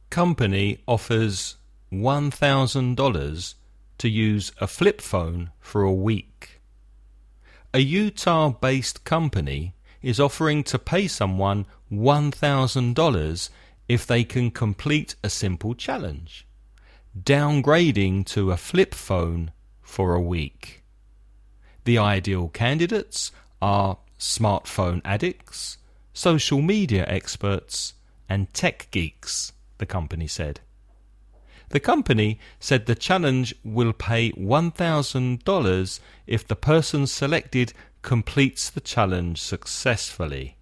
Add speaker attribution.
Speaker 1: company offers $1,000 to use a flip phone for a week. A Utah-based company is offering to pay someone $1,000 if they can complete a simple challenge, downgrading to a flip phone for a week. The ideal candidates are smartphone addicts, social media experts, and tech geeks, the company said. The company said the challenge will pay $1,000 if the person selected completes the challenge successfully.